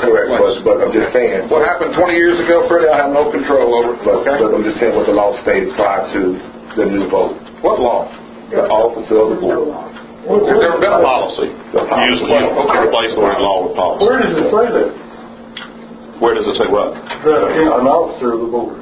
correct, but I'm just saying. What happened 20 years ago, Freddie, I have no control over it. But I'm just saying what the law stated prior to the new vote. What law? The office of the board. There's never been a policy. Use replace the word law with policy. Where does it say that? Where does it say what? An officer of the board.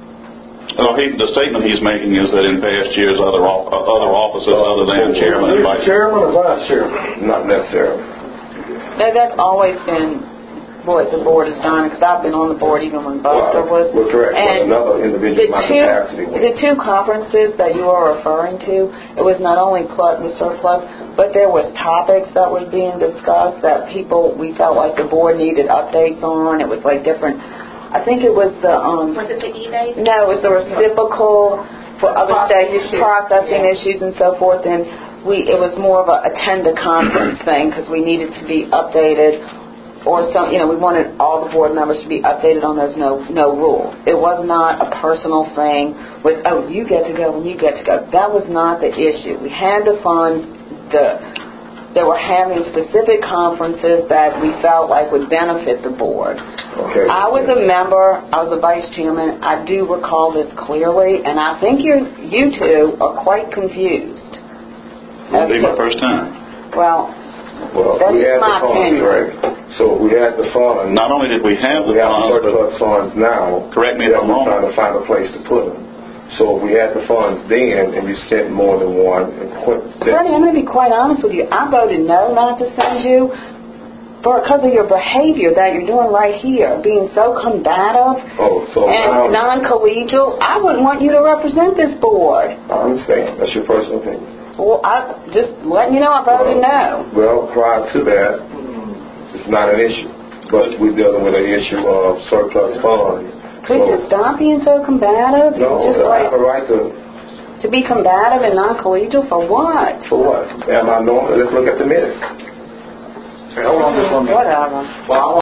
The statement he's making is that in past years, other offices other than chairman and vice chairman or vice chairman? Not necessarily. No, that's always been what the board has done, because I've been on the board even when Buster was. Well, correct. And another individual capacity. the two conferences that you are referring to, it was not only the surplus, but there was topics that were being discussed that we felt like the board needed updates on. It was like different. I think it was the was it the eBay? No, it was the reciprocal for other states processing issues and so forth, and it was more of a attend a conference thing because we needed to be updated, or we wanted all the board members to be updated on those no rules. It was not a personal thing with you get to go and you get to go. That was not the issue. We had the funds. They were having specific conferences that we felt like would benefit the board. Okay. I was a member. I was a vice chairman. I do recall this clearly, and I think you two are quite confused. It'll be my first time. Well, that's we had my the funds, opinion. right? So we had the funds. Not only did we have the we have funds, surplus funds now. Correct me if I'm wrong. We're trying to find a place to put them. So we had the funds then, and you sent more than one. Freddie, I'm going to be quite honest with you. I voted no not to send you because of your behavior that you're doing right here, being so combative and non-collegial. I wouldn't want you to represent this board. I understand. That's your personal opinion. Well, I just letting you know I voted no. Well, prior to that, it's not an issue. But we're dealing with an issue of surplus funds. Could you stop being so combative? No, I have a right to be combative and non-collegial for what? For what? Am I normal? Let's look at the minutes. Hold on just 1 minute. Whatever. Well,